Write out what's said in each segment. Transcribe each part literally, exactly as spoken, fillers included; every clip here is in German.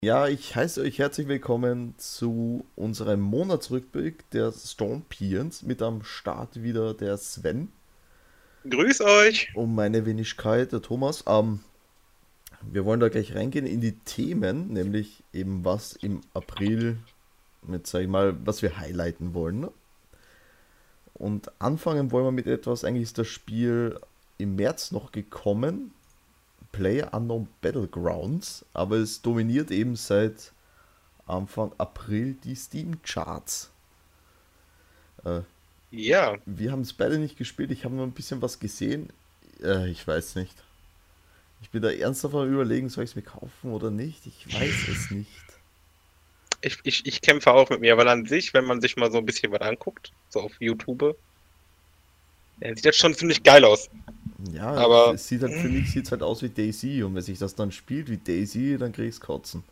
Ja, ich heiße euch herzlich willkommen zu unserem Monatsrückblick der Stormpions. Mit am Start wieder der Sven Grüß euch. und meine Wenigkeit, der Thomas. Ähm, wir wollen da gleich reingehen in die Themen, nämlich eben was im April, mit, sag ich mal, was wir highlighten wollen. Ne? Und anfangen wollen wir mit etwas, eigentlich ist das Spiel im März noch gekommen, PlayerUnknown Battlegrounds, aber es dominiert eben seit Anfang April die Steam-Charts. Äh, Ja, wir haben es beide nicht gespielt, ich habe nur ein bisschen was gesehen. Äh, ich weiß nicht. Ich bin da ernsthaft am Überlegen, soll ich es mir kaufen oder nicht? Ich weiß es nicht. ich, ich, ich kämpfe auch mit mir, weil an sich, wenn man sich mal so ein bisschen was anguckt, so auf YouTube, dann sieht das schon ziemlich geil aus. Ja, es, Aber es sieht halt für mich sieht's halt aus wie Daisy und wenn sich das dann spielt wie Daisy, dann krieg ich's kotzen.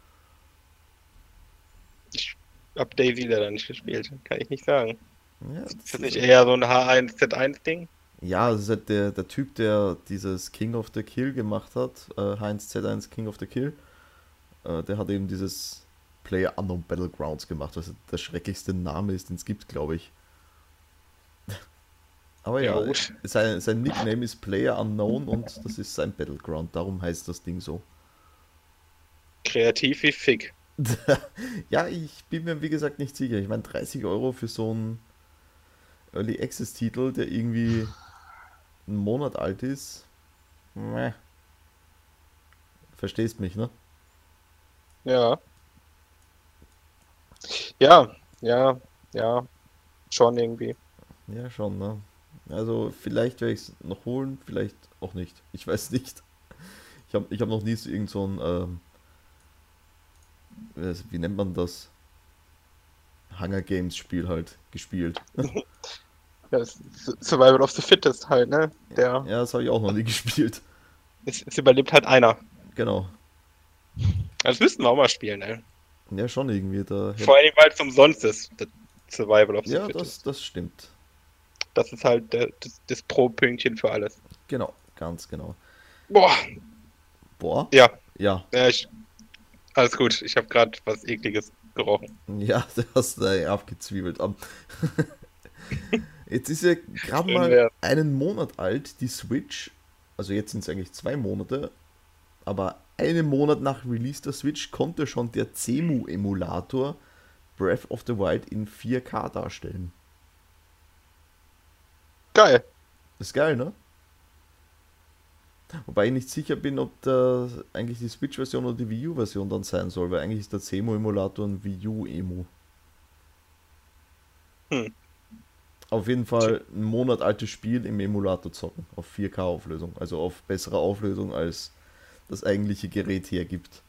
ich habe Daisy leider nicht gespielt, kann ich nicht sagen. Ja, Ist das das ist nicht halt, eher so ein H eins Z eins Ding? ja, das ist halt der, der Typ, der dieses King of the Kill gemacht hat, äh, Heinz Z eins King of the Kill, äh, der hat eben dieses Player Unknown Battlegrounds gemacht, was der schrecklichste Name ist, den es gibt, glaube ich. Aber Ja, ja, gut. sein, sein Nickname ist Player Unknown und das ist sein Battleground, darum heißt das Ding so. Kreativ wie Fick. Ja, ich bin mir wie gesagt nicht sicher. Ich meine, dreißig Euro für so einen Early Access Titel, der irgendwie einen Monat alt ist. Meh, verstehst mich, ne? Ja, ja, ja, ja, schon irgendwie. Ja, schon, ne? Also vielleicht werde ich es noch holen, vielleicht auch nicht. Ich weiß nicht. Ich habe ich hab noch nie so irgend so ein, ähm, wie nennt man das? Hunger Games Spiel halt gespielt. Ja, das ist Survival of the Fittest halt, ne? Der, Ja, das habe ich auch noch nie gespielt. es, es überlebt halt einer. Genau. Das müssten wir auch mal spielen, ne? Ja, schon irgendwie. Da hätte. Vor allem, weil es umsonst ist, das Survival of the Ja, das, Fittest. das stimmt. Das ist halt der, das, das Pro-Pünktchen für alles. Genau, ganz genau. Boah, Boah, ja, ja, ja ich, alles gut. Ich habe gerade was Ekliges gerochen. ja, du hast da abgezwiebelt. Am- Jetzt ist ja gerade Schön mal wär's. einen Monat alt, die Switch. Also jetzt sind es eigentlich zwei Monate. Aber einen Monat nach Release der Switch konnte schon der Cemu-Emulator Breath of the Wild in vier K darstellen. Geil. Das ist geil, ne? Wobei ich nicht sicher bin, ob da eigentlich die Switch-Version oder die Wii U-Version dann sein soll, weil eigentlich ist der Cemu-Emulator ein Wii U-Emu. Hm. Auf jeden Fall ein Monat altes Spiel im Emulator zocken, auf vier K Auflösung, also auf bessere Auflösung als das eigentliche Gerät hergibt.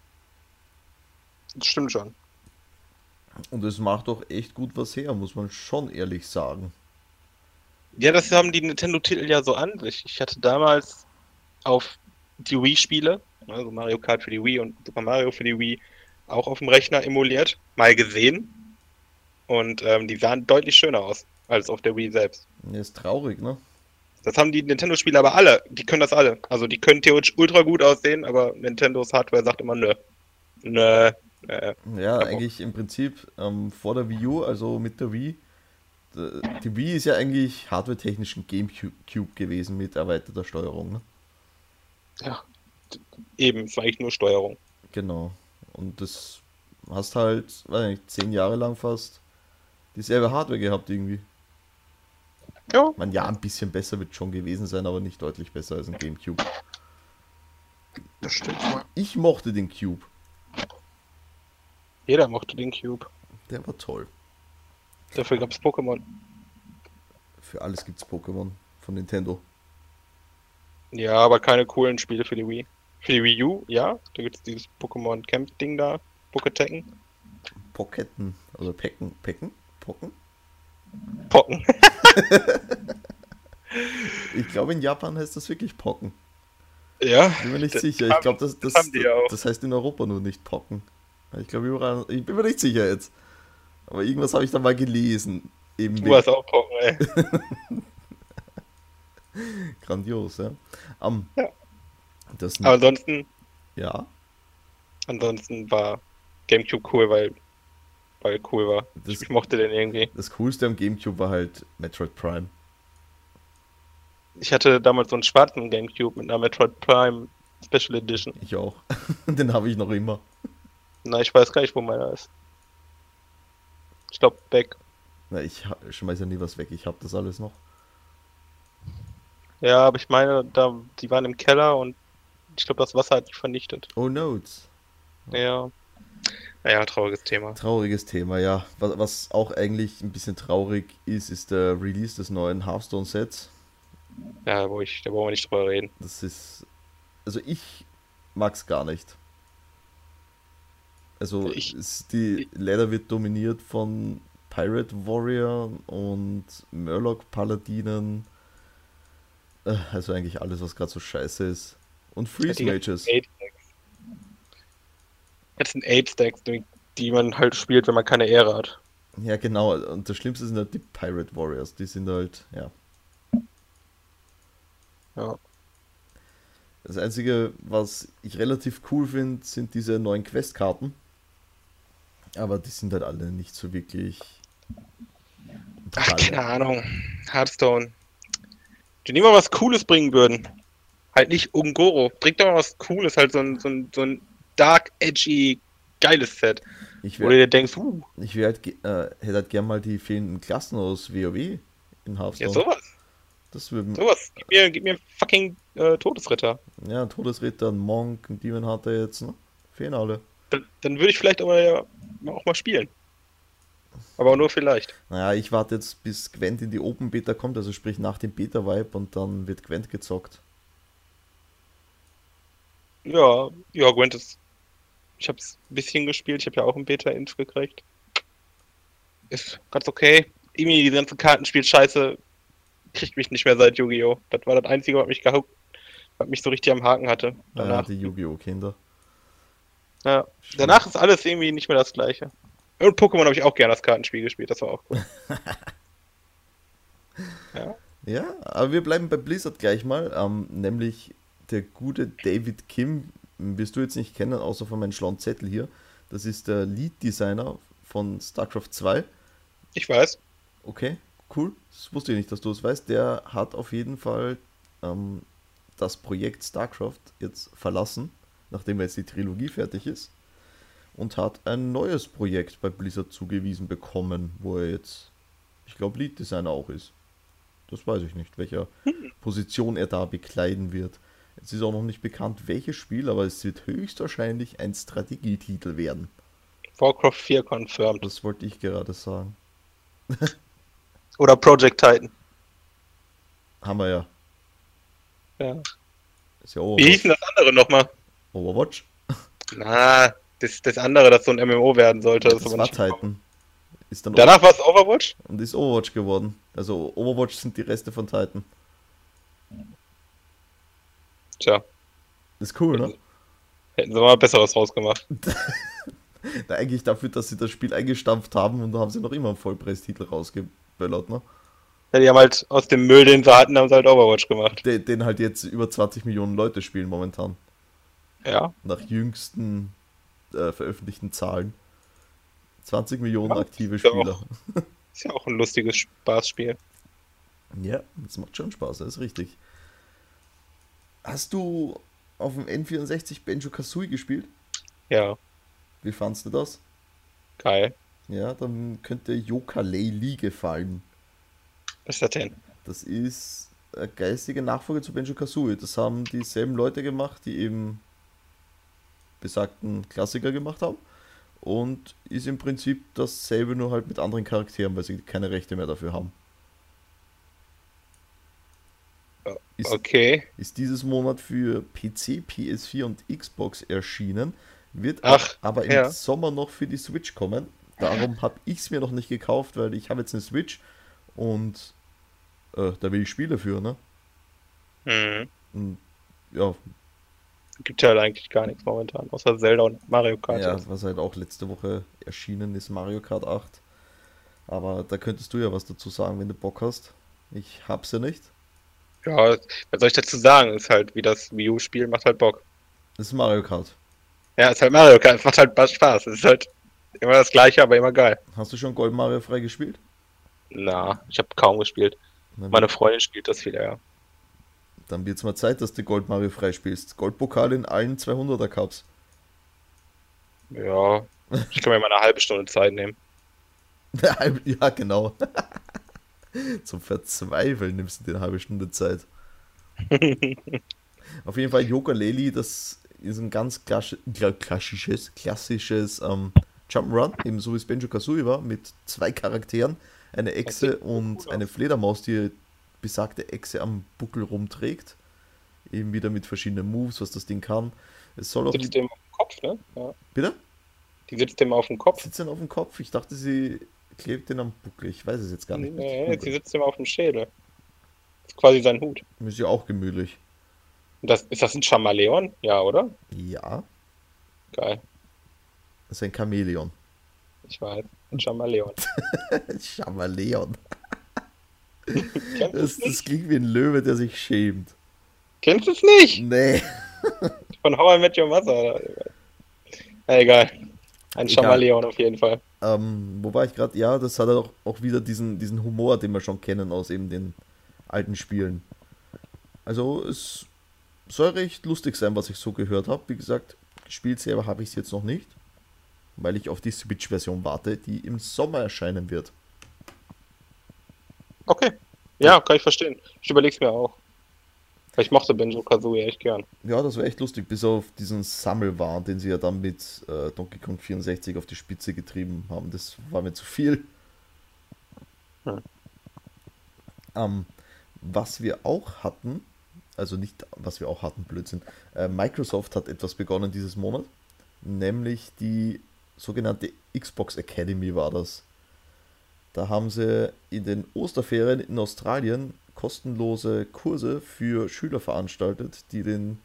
Das stimmt schon. Und es macht doch echt gut was her, muss man schon ehrlich sagen. Ja, das haben die Nintendo-Titel ja so an sich. Ich hatte damals auf die Wii-Spiele, also Mario Kart für die Wii und Super Mario für die Wii, auch auf dem Rechner emuliert, mal gesehen. Und ähm, die sahen deutlich schöner aus als auf der Wii selbst. Ja, ist traurig, ne? Das haben die Nintendo-Spiele aber alle. Die können das alle. Also die können theoretisch ultra gut aussehen, aber Nintendos Hardware sagt immer nö. Nö. Äh, Ja, kein Bock. eigentlich im Prinzip ähm, vor der Wii U, also mit der Wii. d- Die Wii ist ja eigentlich hardware-technisch ein Gamecube gewesen mit erweiterter Steuerung, ne? Ja, eben, es war eigentlich nur Steuerung. Genau. Und das hast halt, weiß nicht, zehn Jahre lang fast dieselbe Hardware gehabt irgendwie. Ja, Man, ja, ein bisschen besser wird schon gewesen sein, aber nicht deutlich besser als ein Gamecube. das stimmt wohl. Ich mochte den Cube. Jeder mochte den Cube. Der war toll. Dafür gab es Pokémon. Für alles gibt's Pokémon von Nintendo. Ja, aber keine coolen Spiele für die Wii. Für die Wii U, ja. Da gibt es dieses Pokémon Camp Ding da. Pokétekken. Pocketten. Oder Pecken. Pecken? Pocken? Pocken. Ich glaube, in Japan heißt das wirklich Pocken. Ja, Bin mir nicht das sicher. Ich haben, glaube, das, das das, haben die ja auch. das heißt in Europa nur nicht Pocken. Ich glaube, überall. Ich bin mir nicht sicher jetzt. Aber irgendwas habe ich da mal gelesen. Eben Du wegen. hast auch Pocken, ey. Grandios, ja. Am Ja. das. Aber ansonsten, Ja. Ansonsten war GameCube cool, weil, weil cool war. Das, Ich mochte den irgendwie. das Coolste am GameCube war halt Metroid Prime. Ich hatte damals so einen schwarzen GameCube mit einer Metroid Prime Special Edition. Ich auch. Den habe ich noch immer. Na, ich weiß gar nicht, wo meiner ist. Ich glaube, weg. Na, ich ha- schmeiß ja nie was weg. Ich habe das alles noch. Ja, aber ich meine, da, die waren im Keller und ich glaube, das Wasser hat die vernichtet. Oh, Notes. Ja. Naja, trauriges Thema. Trauriges Thema, ja. Was, was auch eigentlich ein bisschen traurig ist, ist der Release des neuen Hearthstone-Sets. Ja, wo ich, da wollen wir nicht drüber reden. Das ist. Also ich mag's gar nicht. Also Ich, es, die leider wird dominiert von Pirate Warrior und Murloc Paladinen. Äh, Also eigentlich alles, was gerade so scheiße ist. Und Freeze die Mages. ganzen Ape-Stacks, die, die man halt spielt, wenn man keine Ehre hat. Ja, genau. Und das Schlimmste sind halt die Pirate Warriors. Die sind halt, ja. Ja. Das Einzige, was ich relativ cool finde, sind diese neuen Questkarten. Aber die sind halt alle nicht so wirklich. Ach, pralle. keine Ahnung. Hearthstone. Die nicht mal was Cooles bringen würden. Halt nicht Ungoro. Bringt doch mal was Cooles, halt so ein, so ein, so ein dark, edgy, geiles Set. Ich Wo du wär, dir denkst, uh, ich wär halt, ge- äh, hätte halt gern mal die fehlenden Klassen aus WoW in ja, Hearthstone. sowas. Das würde Sowas. Gib mir, gib mir einen fucking äh, Todesritter. ja, ein Todesritter, ein Monk, ein Demon Hunter jetzt, ne? Fehlen alle. Dann, dann würde ich vielleicht aber ja auch mal spielen. Aber nur vielleicht. Naja, ich warte jetzt, bis Gwent in die Open Beta kommt, also sprich nach dem Beta-Vibe und dann wird Gwent gezockt. Ja, ja, Gwent ist. Ich habe es ein bisschen gespielt. Ich habe ja auch ein Beta-Inf gekriegt. Ist ganz okay. Irgendwie die ganzen Kartenspiel scheiße kriegt mich nicht mehr seit Yu-Gi-Oh! Das war das Einzige, was mich gehuckt, was mich so richtig am Haken hatte. Naja, Danach, die Yu-Gi-Oh! Kinder. ja. Danach ist alles irgendwie nicht mehr das Gleiche. Und Pokémon habe ich auch gerne das Kartenspiel gespielt. Das war auch cool. Ja. Ja, aber wir bleiben bei Blizzard gleich mal, ähm, nämlich der gute David Kim, wirst du jetzt nicht kennen, außer von meinem schlauen Zettel hier. Das ist der Lead-Designer von StarCraft zwei. Ich weiß. Okay, cool. Das wusste ich nicht, dass du es weißt. Der hat auf jeden Fall ähm, das Projekt StarCraft jetzt verlassen, nachdem jetzt die Trilogie fertig ist. Und hat ein neues Projekt bei Blizzard zugewiesen bekommen, wo er jetzt, ich glaube, Lead-Designer auch ist. Das weiß ich nicht, welcher Position er da bekleiden wird. Es ist auch noch nicht bekannt, welches Spiel, aber es wird höchstwahrscheinlich ein Strategietitel werden. Warcraft vier confirmed. Das wollte ich gerade sagen. Oder Project Titan. Haben wir ja. Ja. Ist ja Wie hieß denn das andere nochmal? Overwatch. Na, das, das andere, das so ein M M O werden sollte. Ja, ist das aber war nicht Titan. Ist dann Danach war es Overwatch? und ist Overwatch geworden. Also Overwatch sind die Reste von Titan. Tja, Ist cool, ne? hätten sie mal Besseres rausgemacht. Na, eigentlich dafür, dass sie das Spiel eingestampft haben und da haben sie noch immer einen Vollpreistitel rausgeböllert, ne? Ja, die haben halt aus dem Müll, den sie hatten, haben sie halt Overwatch gemacht. Den, den halt jetzt über zwanzig Millionen Leute spielen momentan. Ja. Nach jüngsten äh, veröffentlichten Zahlen. zwanzig Millionen Ja, aktive ist ja Spieler. auch- Ist ja auch ein lustiges Spaßspiel. Ja, das macht schon Spaß, das ist richtig. Hast du auf dem N vierundsechzig Banjo-Kazooie gespielt? Ja, Wie fandst du das? geil. Ja, dann könnte Yooka-Laylee gefallen. Was ist das denn? Das ist eine geistige Nachfolge zu Banjo-Kazooie. Das haben dieselben Leute gemacht, die eben besagten Klassiker gemacht haben. Und ist im Prinzip dasselbe, nur halt mit anderen Charakteren, weil sie keine Rechte mehr dafür haben. Ist, Okay. ist dieses Monat für P C, P S vier und Xbox erschienen, wird Ach, aber im ja. Sommer noch für die Switch kommen. Darum habe ich es mir noch nicht gekauft, weil ich habe jetzt eine Switch und äh, da will ich Spiele für, ne? Hm. Und, ja, Gibt ja halt eigentlich gar nichts momentan, außer Zelda und Mario Kart. ja, jetzt. was halt auch letzte Woche erschienen ist, Mario Kart acht. Aber da könntest du ja was dazu sagen, wenn du Bock hast. Ich hab's ja nicht. Ja, was soll ich dazu sagen? Ist halt wie das Wii U-Spiel, macht halt Bock. Das ist Mario Kart. Ja, ist halt Mario Kart, es macht halt Spaß. Es ist halt immer das Gleiche, aber immer geil. Hast du schon Gold Mario frei gespielt? Na, ich habe kaum gespielt. Na, Meine Freundin spielt das viel, ja. dann wird's mal Zeit, dass du Gold Mario frei spielst. Goldpokal in allen zweihunderter Cups. Ja, ich kann mir mal eine halbe Stunde Zeit nehmen. Ja, genau. Zum Verzweifeln nimmst du dir eine halbe Stunde Zeit. Auf jeden Fall Yooka-Laylee, das ist ein ganz klassisch, klassisches, klassisches ähm, Jump'n'Run, ebenso wie es Banjo-Kazooie war, mit zwei Charakteren, eine Echse und eine Fledermaus, die besagte Echse am Buckel rumträgt. Eben wieder mit verschiedenen Moves, was das Ding kann. Es soll auch... Sitzt dem auf dem Kopf, ne? Ja. Bitte? Die sitzt dem auf dem Kopf. Sitzt denn auf dem Kopf? Ich dachte, sie klebt den am Buckel. Ich weiß es jetzt gar nicht. Nee, sie sitzt dem auf dem Schädel. Das ist quasi sein Hut. Ist ja auch gemütlich. Das, ist das ein Chamaleon? Ja, oder? Ja, Geil. das ist ein Chamäleon. Ich weiß. Ein Chamaleon. Chamaleon. Kennst du Das, es das nicht? klingt wie ein Löwe, der sich schämt. Kennst du es nicht? Nee. Von How I Met Your Mother. Oder? Ja, egal. Ein Egal. Chamaleon auf jeden Fall. Ähm, wo war ich gerade? Ja, das hat auch, auch wieder diesen, diesen Humor, den wir schon kennen aus eben den alten Spielen. Also es soll recht lustig sein, was ich so gehört habe. Wie gesagt, gespielt selber habe ich es jetzt noch nicht, weil ich auf die Switch-Version warte, die im Sommer erscheinen wird. Okay. Ja, kann ich verstehen. Ich überleg's mir auch. Weil ich mochte Banjo-Kazooie echt gern. Ja, das war echt lustig, bis auf diesen Sammelwahn, den sie ja dann mit äh, Donkey Kong vierundsechzig auf die Spitze getrieben haben. Das war mir zu viel. Hm. Ähm, was wir auch hatten, also nicht, was wir auch hatten, Blödsinn, äh, Microsoft hat etwas begonnen dieses Monat, nämlich die sogenannte Xbox Academy war das. Da haben sie in den Osterferien in Australien kostenlose Kurse für Schüler veranstaltet, die den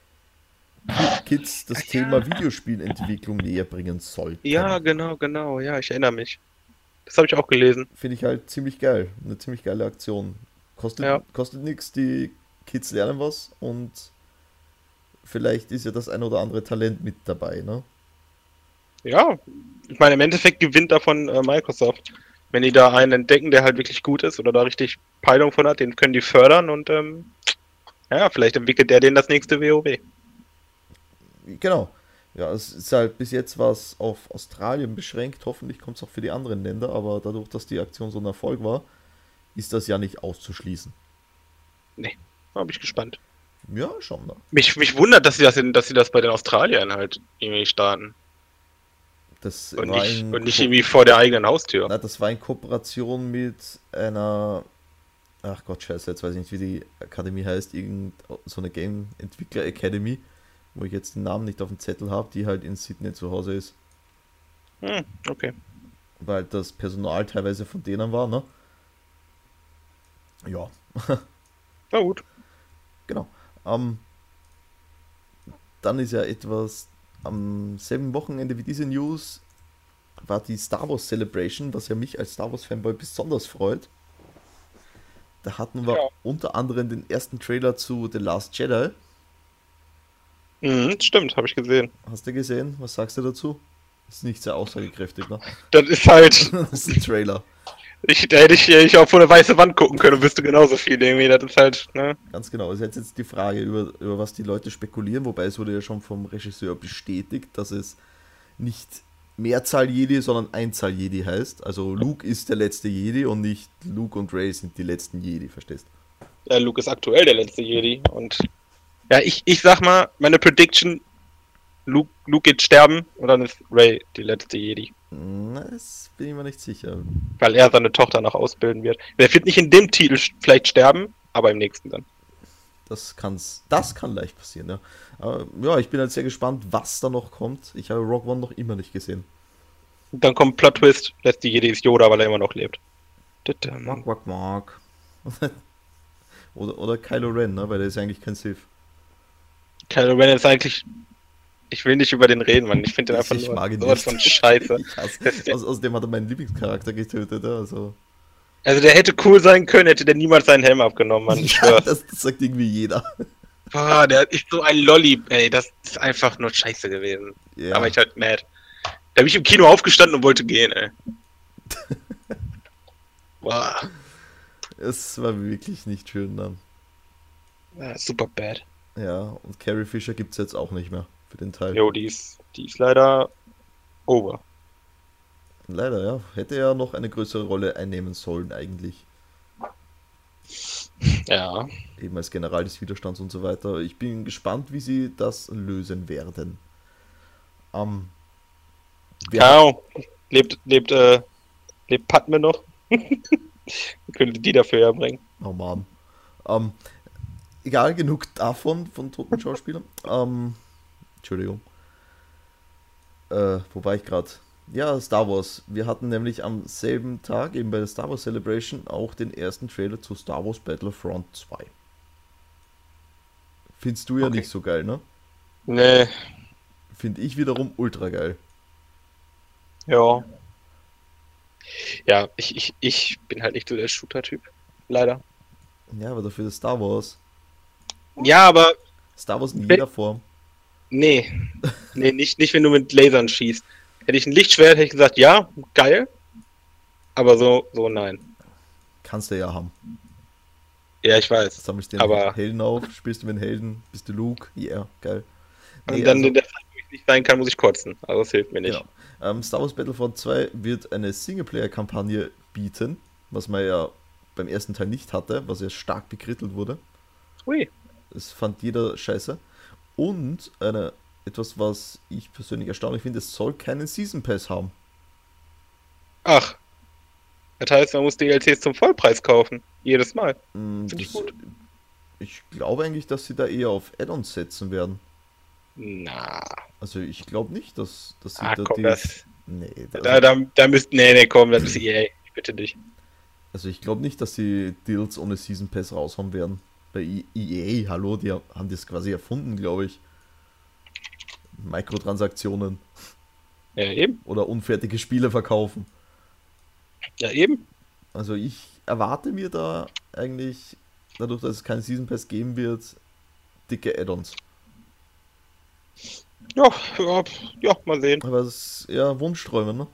Kids das Thema Videospielentwicklung näher bringen sollten. Ja, genau, genau. Ja, ich erinnere mich. Das habe ich auch gelesen. Finde ich halt ziemlich geil. Eine ziemlich geile Aktion. Kostet, Ja. kostet nichts, die Kids lernen was und vielleicht ist ja das ein oder andere Talent mit dabei, ne? Ja, ich meine, im Endeffekt gewinnt davon äh, Microsoft. Wenn die da einen entdecken, der halt wirklich gut ist oder da richtig Peilung von hat, den können die fördern und ähm, ja, vielleicht entwickelt der den das nächste WoW. Genau. Ja, es ist halt bis jetzt was auf Australien beschränkt. Hoffentlich kommt es auch für die anderen Länder, aber dadurch, dass die Aktion so ein Erfolg war, ist das ja nicht auszuschließen. Nee, da bin ich gespannt. Ja, schon. Ne? Mich, mich wundert, dass sie das in, dass sie das bei den Australiern halt irgendwie starten. Das Und war nicht, in und nicht Ko- irgendwie vor der eigenen Haustür. Na, das war in Kooperation mit einer, ach Gott, scheiße, jetzt weiß ich nicht, wie die Akademie heißt, irgend so eine Game Entwickler Academy, wo ich jetzt den Namen nicht auf dem Zettel habe, die halt in Sydney zu Hause ist, Hm, okay. weil das Personal teilweise von denen war, ne? Ja, Na gut. genau. Ähm, dann ist ja etwas am selben Wochenende wie diese News war die Star Wars Celebration, was ja mich als Star Wars Fanboy besonders freut. Da hatten wir Ja. unter anderem den ersten Trailer zu The Last Jedi. Mhm, stimmt, habe ich gesehen. Hast du gesehen? Was sagst du dazu? Ist nicht sehr aussagekräftig, ne? Das ist halt, Das ist ein Trailer. ich, da hätte ich, ich auch vor eine weiße Wand gucken können und wüsste genauso viel irgendwie. Das ist halt, ne? Ganz genau. Es ist jetzt die Frage, über, über was die Leute spekulieren, wobei es wurde ja schon vom Regisseur bestätigt, dass es nicht Mehrzahl Jedi, sondern Einzahl Jedi heißt. Also Luke ist der letzte Jedi und nicht Luke und Rey sind die letzten Jedi, verstehst? Ja, Luke ist aktuell der letzte Jedi und ja, ich, ich sag mal, meine Prediction, Luke, Luke geht sterben und dann ist Rey die letzte Jedi. Na, das bin ich mir nicht sicher. Weil er seine Tochter noch ausbilden wird. Er wird nicht in dem Titel sch- vielleicht sterben, aber im nächsten dann. Das kann's, das kann leicht passieren, ja. Aber, ja, ich bin halt sehr gespannt, was da noch kommt. Ich habe Rogue One noch immer nicht gesehen. Und dann kommt Plot Twist, letzte Jedi ist Yoda, weil er immer noch lebt. Mark, Mark, Mark. oder, oder Kylo Ren, ne? Weil der ist eigentlich kein Sith. Kylo Ren ist eigentlich. Ich will nicht über den reden, Mann. Ich finde den einfach Ich nur mag ihn sowas nicht. von Scheiße. Ich hasse. Aus, außerdem hat er meinen Lieblingscharakter getötet, ja, also. Also der hätte cool sein können, hätte der niemals seinen Helm abgenommen, Mann. Ich Ja, schwör's. das, das sagt irgendwie jeder. Boah, der ist so ein Lolli, ey, das ist einfach nur scheiße gewesen. Ja. Aber ich halt mad. Da bin ich im Kino aufgestanden und wollte gehen, ey. Boah, Es war wirklich nicht schön dann. ja, super bad. Ja, und Carrie Fisher gibt es jetzt auch nicht mehr für den Teil. Jo, die ist, die ist leider over. Leider, ja. Hätte ja noch eine größere Rolle einnehmen sollen eigentlich. Ja. Eben als General des Widerstands und so weiter. Ich bin gespannt, wie sie das lösen werden. Ähm, wir Genau. Lebt, lebt, äh, lebt Padme noch? Könnte die dafür ja bringen. Oh Mann. Ähm, egal, genug davon, von toten Schauspielern. Ähm, Entschuldigung. Äh, wo war ich gerade? Ja, Star Wars. Wir hatten nämlich am selben Tag, eben bei der Star Wars Celebration, auch den ersten Trailer zu Star Wars Battlefront zwei. Findest du ja Okay. nicht so geil, ne? Nee, Finde ich wiederum ultra geil. ja. Ja, ich, ich, ich bin halt nicht so der Shooter-Typ. Leider. Ja, aber dafür das Star Wars. Ja, aber Star Wars in Wel- jeder Form. nee. Nee, nicht, nicht wenn du mit Lasern schießt. Hätte ich ein Lichtschwert, hätte ich gesagt, ja, geil. Aber so, so nein. Kannst du ja haben. Ja, ich weiß. Sammelst den Aber Helden auf, spielst du mit dem Helden, bist du Luke, yeah, geil. und Nee, dann also, in der Zeit, wo ich nicht sein kann, muss ich kotzen. Also das hilft mir nicht. genau. Ähm, Star Wars Battlefront zwei wird eine Singleplayer-Kampagne bieten, was man ja beim ersten Teil nicht hatte, was ja stark bekrittelt wurde. Ui. Das fand jeder scheiße. Und eine, etwas, was ich persönlich erstaunlich finde, es soll keinen Season Pass haben. Ach. Das heißt, man muss D L Cs zum Vollpreis kaufen. Jedes Mal. Mm, Finde ich das, gut. ich glaube eigentlich, dass sie da eher auf Add-ons setzen werden. Na. Also ich glaube nicht, dass, dass sie Ah, da komm, die... das. Nee, Da, also, da, da müsst. Nee, nee, komm, das ist E A. Ich bitte dich. also ich glaube nicht, dass sie Deals ohne Season Pass raushauen werden. Bei E A, hallo, die haben das quasi erfunden, glaube ich. Mikrotransaktionen Ja, eben. oder unfertige Spiele verkaufen. Ja, eben. Also ich erwarte mir da eigentlich, dadurch, dass es keinen Season Pass geben wird, dicke Add-ons. Ja, ja, ja, mal sehen. Aber es ist ja Wunschträume, ne?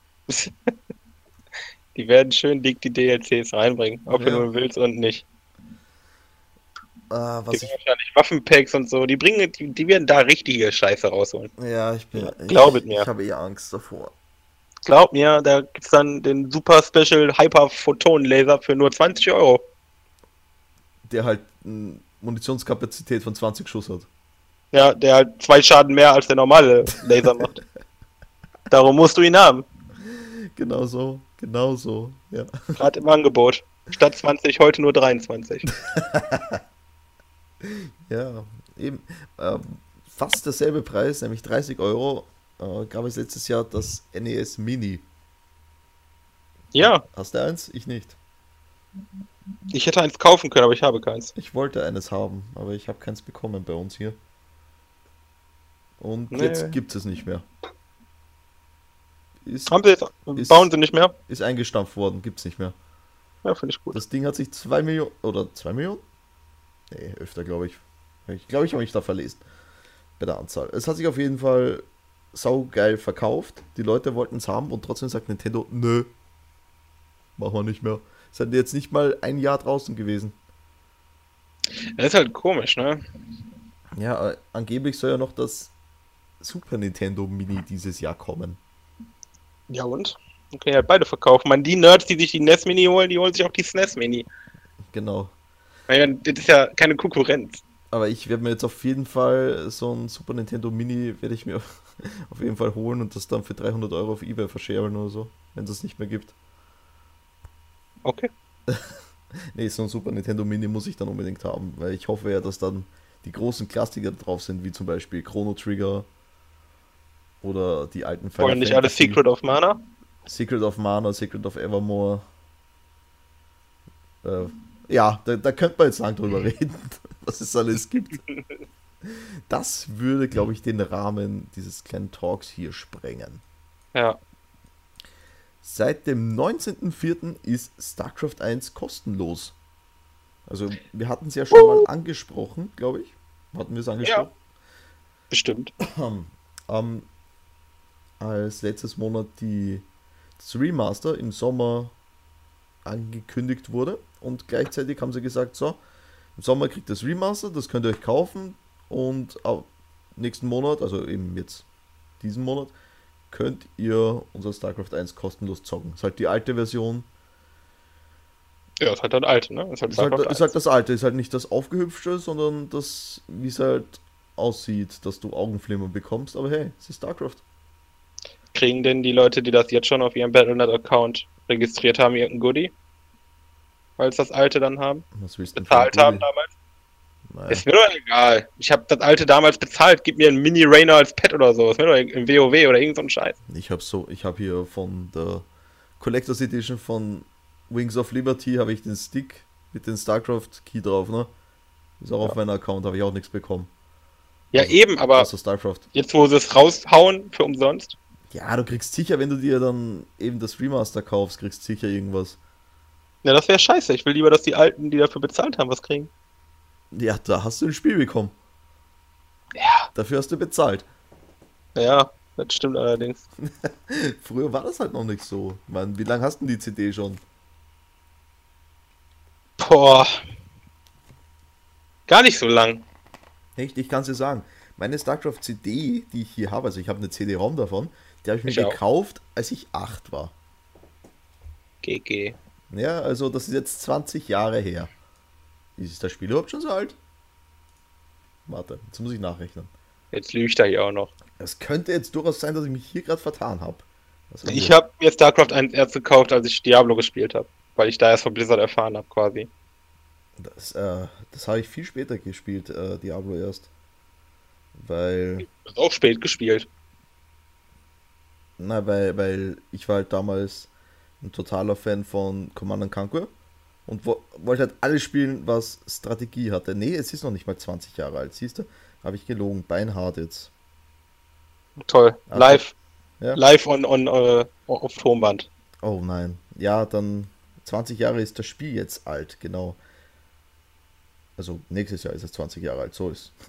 Die werden schön dick die D L Cs reinbringen. Ob Ja. du willst und nicht. Äh, was Die werden ich, wahrscheinlich Waffenpacks und so. Die bringen, die, die werden da richtige Scheiße rausholen. ja, ich bin, Ja, ich, glaubet mir. ich habe eher Angst davor. Glaub mir, da gibt's dann den Super Special Hyper Photon Laser für nur zwanzig Euro. Der halt eine Munitionskapazität von zwanzig Schuss hat. Ja, der halt zwei Schaden mehr als der normale Laser macht. Darum musst du ihn haben. Genau so, genau so, ja. Gerade im Angebot. Statt zwanzig, heute nur dreiundzwanzig. Ja, eben. Ähm, fast derselbe Preis, nämlich dreißig Euro, äh, gab es letztes Jahr das N E S Mini. Ja, Hast du eins? Ich nicht. ich hätte eins kaufen können, aber ich habe keins. Ich wollte eines haben, aber ich habe keins bekommen bei uns hier. Und Nee. jetzt gibt es nicht mehr. Ist, Haben sie jetzt, Ist- bauen sie nicht mehr? ist eingestampft worden, gibt es nicht mehr. Ja, finde ich gut. Das Ding hat sich zwei Millionen, oder zwei Millionen? Nee, öfter glaube ich. Ich glaube, ich habe mich da verlesen. Bei der Anzahl. Es hat sich auf jeden Fall saugeil verkauft. Die Leute wollten es haben und trotzdem sagt Nintendo, nö. Machen wir nicht mehr. Es hat jetzt nicht mal ein Jahr draußen gewesen. Das ist halt komisch, ne? Ja, äh, angeblich soll ja noch das Super Nintendo Mini dieses Jahr kommen. Ja und? Okay, halt beide verkaufen. Man, die Nerds, die sich die N E S Mini holen, die holen sich auch die S N E S Mini. Genau. Ich meine, das ist ja keine Konkurrenz. Aber ich werde mir jetzt auf jeden Fall so ein Super Nintendo Mini werde ich mir auf jeden Fall holen und das dann für dreihundert Euro auf eBay verscheren oder so, wenn es das nicht mehr gibt. Okay. Nee, so ein Super Nintendo Mini muss ich dann unbedingt haben, weil ich hoffe ja, dass dann die großen Klassiker drauf sind, wie zum Beispiel Chrono Trigger oder die alten Final Wollen nicht alle Fantasy. Secret of Mana? Secret of Mana, Secret of Evermore. Äh, ja, da, da könnte man jetzt lang drüber reden, was es alles gibt. Das würde, glaube ich, den Rahmen dieses kleinen Talks hier sprengen. Ja. Seit dem neunzehnten vierten ist StarCraft eins kostenlos. Also, wir hatten es ja schon mal angesprochen, glaube ich. Hatten wir es angesprochen? Ja, bestimmt. Ähm, als letztes Monat die, das Remaster im Sommer angekündigt wurde und gleichzeitig haben sie gesagt, so, im Sommer kriegt das Remaster, das könnt ihr euch kaufen und ab nächsten Monat, also eben jetzt diesen Monat, könnt ihr unser StarCraft eins kostenlos zocken. Ist halt die alte Version. Ja, ist halt das alte, ne? Ist halt, Ist halt, StarCraft ist halt das alte, ist halt nicht das aufgehübschte, sondern das, wie es halt aussieht, dass du Augenflimmern bekommst, aber hey, es ist StarCraft. Kriegen denn die Leute, die das jetzt schon auf ihrem Battle Punkt net-Account registriert haben, irgendein Goodie? Weil es das alte dann haben? Was willst du denn Bezahlt für ein haben Goodie? damals? Naja. Ist mir doch egal. Ich habe das alte damals bezahlt. Gib mir einen Mini-Rainer als Pet oder so. Ist mir doch im WoW oder irgend so ein Scheiß. Ich habe so, ich habe hier von der Collectors Edition von Wings of Liberty habe ich den Stick mit den StarCraft Key drauf, ne? Ist auch Ja. auf meinem Account, habe ich auch nichts bekommen. Ja, Also, eben, aber Außer StarCraft. jetzt, wo sie es raushauen für umsonst. Ja, du kriegst sicher, wenn du dir dann eben das Remaster kaufst, kriegst sicher irgendwas. Ja, das wäre scheiße. Ich will lieber, dass die Alten, die dafür bezahlt haben, was kriegen. Ja, da hast du ein Spiel bekommen. Ja. Dafür hast du bezahlt. Ja, das stimmt allerdings. Früher war das halt noch nicht so. Mann, wie lange hast du denn die C D schon? Boah. Gar nicht so lang. Echt, ich kann es dir sagen. Meine StarCraft C D, die ich hier habe, also ich habe eine C D-ROM davon, die habe ich mir Ich auch. gekauft, als ich acht war. G G. Ja, also das ist jetzt zwanzig Jahre her. Ist das Spiel überhaupt schon so alt? Warte, jetzt muss ich nachrechnen. Jetzt lügt er hier auch noch. Es könnte jetzt durchaus sein, dass ich mich hier gerade vertan habe. Ich habe mir StarCraft eins erst gekauft, als ich Diablo gespielt habe. Weil ich da erst von Blizzard erfahren habe, quasi. Das, äh, das habe ich viel später gespielt, äh, Diablo erst. Weil, Das ist auch spät gespielt. na, weil, weil ich war halt damals ein totaler Fan von Command and Conquer und wo, wollte halt alles spielen, was Strategie hatte. Nee, es ist noch nicht mal zwanzig Jahre alt, siehst du? Habe ich gelogen, beinhart jetzt. Toll. Also, Live. ja. Live on, on, äh, auf Tonband. Oh nein. Ja, dann zwanzig Jahre ist das Spiel jetzt alt, genau. Also nächstes Jahr ist es zwanzig Jahre alt, so ist.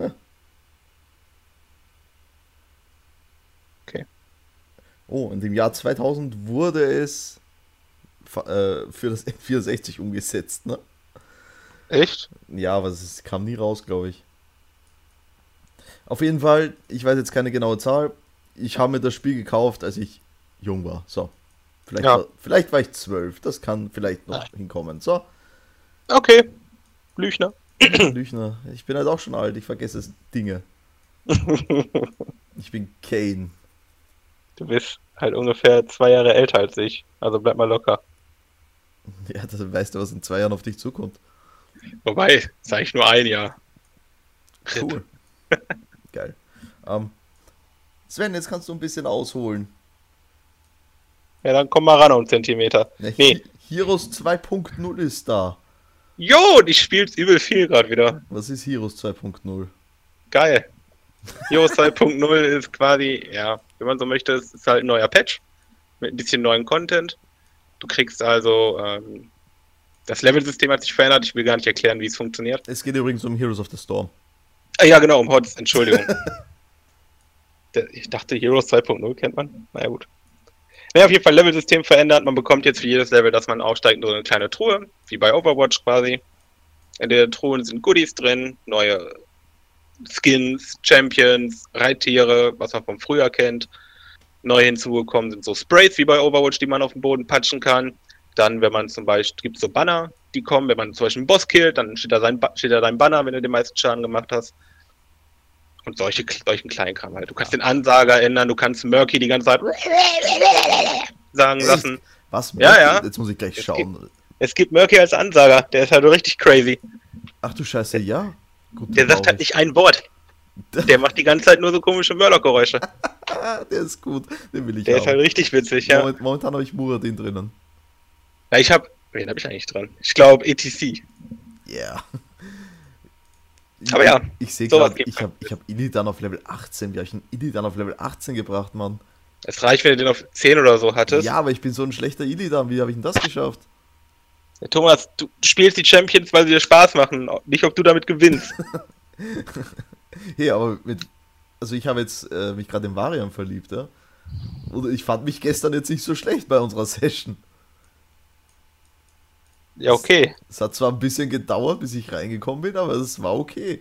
Okay. Oh, und im Jahr zweitausend wurde es fa- äh, für das N vierundsechzig umgesetzt, ne? Echt? Ja, aber es ist- kam nie raus, glaube ich. Auf jeden Fall, ich weiß jetzt keine genaue Zahl. Ich habe mir das Spiel gekauft, als ich jung war. So. Vielleicht, Ja. war, vielleicht war ich zwölf. Das kann vielleicht noch Nein. hinkommen. So. Okay. Lüchner. Lüchner. Ich bin halt auch schon alt. Ich vergesse es Dinge. Ich bin Kane. Du bist halt ungefähr zwei Jahre älter als ich. Also bleib mal locker. Ja, das weißt du, was in zwei Jahren auf dich zukommt. Wobei, sag ich nur ein Jahr. Cool. Geil. Ähm, Sven, jetzt kannst du ein bisschen ausholen. Ja, dann komm mal ran um Zentimeter. Ne, Nee. Heroes zwei Punkt null ist da. Jo, ich spiel's übel viel gerade wieder. Was ist Heroes zwei Punkt null? Geil. Heroes zwei Punkt null ist quasi, ja, wenn man so möchte, es ist halt ein neuer Patch mit ein bisschen neuen Content. Du kriegst also, ähm, das Level-System hat sich verändert. Ich will gar nicht erklären, wie es funktioniert. Es geht übrigens um Heroes of the Storm. Ah, ja, genau, um Hots, Entschuldigung. Der- ich dachte, Heroes zwei Punkt null kennt man. Naja, gut. Naja, auf jeden Fall Level-System verändert. Man bekommt jetzt für jedes Level, das man aufsteigt, nur eine kleine Truhe, wie bei Overwatch quasi. In der Truhen sind Goodies drin, neue Skins, Champions, Reittiere, was man vom Frühjahr kennt. Neu hinzugekommen sind so Sprays wie bei Overwatch, die man auf den Boden patschen kann. Dann, wenn man zum Beispiel, gibt es so Banner, die kommen, wenn man zum Beispiel einen Boss killt, dann steht da, sein, ba- steht da dein Banner, wenn du den meisten Schaden gemacht hast. Und solche, solchen Kleinkram halt. Du kannst den Ansager ändern, du kannst Murky die ganze Zeit sagen Echt? lassen. Was? Ja, Murky? ja. Jetzt muss ich gleich Es schauen. Es gibt Murky als Ansager, der ist halt richtig crazy. Ach du Scheiße, ja. Gut, Der sagt halt nicht ein Wort. Der macht die ganze Zeit nur so komische Murloc-Geräusche. Ah, der ist gut. Den will ich Der haben. ist halt richtig witzig, ja. Moment, momentan habe ich Muradin drinnen. Na, ich hab, wen hab ich eigentlich dran? Ich glaube E T C. Yeah. Aber ja, Ich sehe sowas gerade, gibt's. ich habe ich hab Illidan auf Level achtzehn. Wie habe ich einen Illidan auf Level achtzehn gebracht, Mann? Es reicht, wenn du den auf zehn oder so hattest. Ja, aber ich bin so ein schlechter Illidan. Wie habe ich denn das geschafft? Ja, Thomas, du spielst die Champions, weil sie dir Spaß machen, nicht ob du damit gewinnst. Hey, aber mit, also ich habe jetzt äh, mich gerade in Varian verliebt, ja. Und ich fand mich gestern jetzt nicht so schlecht bei unserer Session. Ja, Es, okay. es hat zwar ein bisschen gedauert, bis ich reingekommen bin, aber es war okay.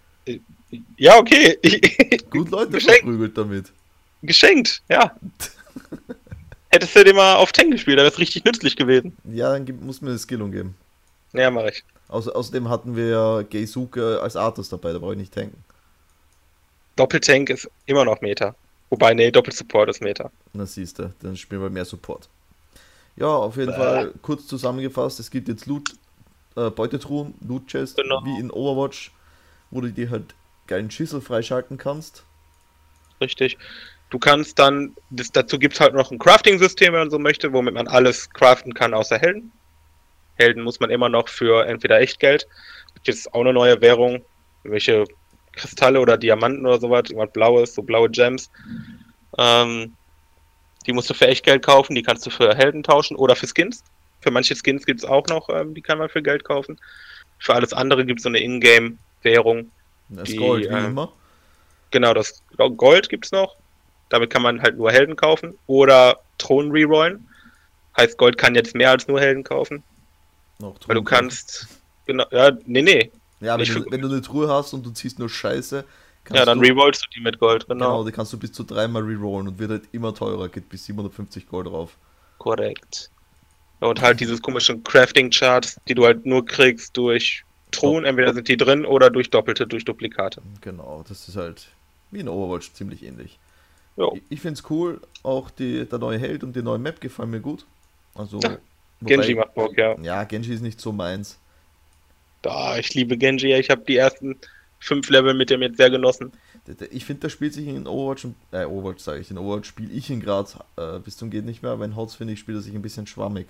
Ja, okay. Gut Leute Geschenkt. verprügelt damit. Geschenkt, ja. Hättest du den mal auf Tank gespielt, dann wäre es richtig nützlich gewesen. Ja, dann gib, muss mir eine Skillung geben. Ja, mach ich. Außer, außerdem hatten wir ja Geisuke als Artus dabei, da brauche ich nicht tanken. Doppeltank ist immer noch Meta. Wobei, nee, Doppelsupport ist Meta. Na siehst du, dann spielen wir mehr Support. Ja, auf jeden Bäh. Fall kurz zusammengefasst, es gibt jetzt Loot, äh, Beutetruhen, Loot Chest, Genau. wie in Overwatch, wo du dir halt geilen Schüssel freischalten kannst. Richtig. Du kannst dann, das, dazu gibt es halt noch ein Crafting-System, wenn man so möchte, womit man alles craften kann, außer Helden. Helden muss man immer noch für entweder Echtgeld, gibt jetzt auch eine neue Währung, welche Kristalle oder Diamanten oder sowas, irgendwas Blaues, so blaue Gems. Ähm, die musst du für Echtgeld kaufen, die kannst du für Helden tauschen oder für Skins. Für manche Skins gibt es auch noch, ähm, die kann man für Geld kaufen. Für alles andere gibt es so eine Ingame-Währung. Das Die, Gold, wie äh, immer. Genau, das Gold gibt es noch. Damit kann man halt nur Helden kaufen oder Thron rerollen. Heißt, Gold kann jetzt mehr als nur Helden kaufen. Noch Weil du Truhen kaufen. kannst. Genau, ja, nee, nee. Ja, wenn nicht du, für- wenn du eine Truhe hast und du ziehst nur Scheiße, kannst Ja, dann du, rerollst du die mit Gold, genau, genau. die kannst du bis zu dreimal rerollen und wird halt immer teurer, geht bis siebenhundertfünfzig Gold drauf. Korrekt. Ja, und halt diese komischen Crafting-Charts, die du halt nur kriegst durch Truhen, entweder sind die drin oder durch Doppelte, durch Duplikate. Genau, das ist halt wie in Overwatch ziemlich ähnlich. Jo. Ich, ich finde es cool, auch die, der neue Held und die neue Map gefallen mir gut. Also, Ja, wobei- Genji macht Bock, ja. Ja, Genji ist nicht so meins. Da, ich liebe Genji, ja. Ich habe die ersten fünf Level mit dem jetzt sehr genossen. Der- der- Ich finde, der spielt sich in Overwatch, äh, Overwatch sage ich, in Overwatch spiele ich ihn gerade äh, bis zum geht nicht mehr, aber in Hots finde ich, spielt er sich ein bisschen schwammig.